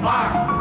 bar.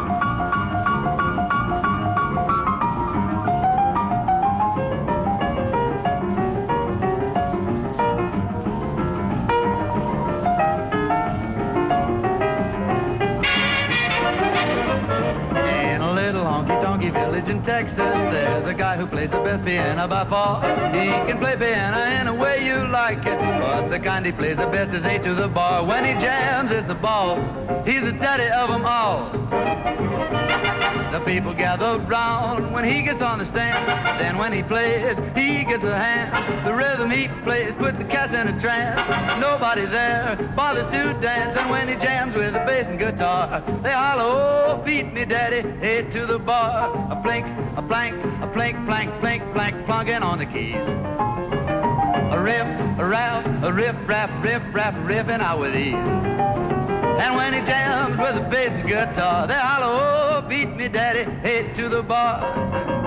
Village in Texas, there's a guy who plays the best piano by far. He can play piano any way you like it, but the kind he plays the best is A to the bar. When he jams, it's a ball. He's the daddy of them all. The people gather round when he gets on the stand. Then when he plays, he gets a hand. The rhythm he plays puts the cats in a trance. Nobody there bothers to dance. And when he jams with the bass and guitar, they holler, oh, beat me, daddy, A to the bar. A blink, a blank, a blink, blank, blink, blank, plunking on the keys. A riff, a rap, a riff, rap, riffing out with ease. And when he jams with the bass and guitar, they holler, oh, beat me, daddy, A to the bar.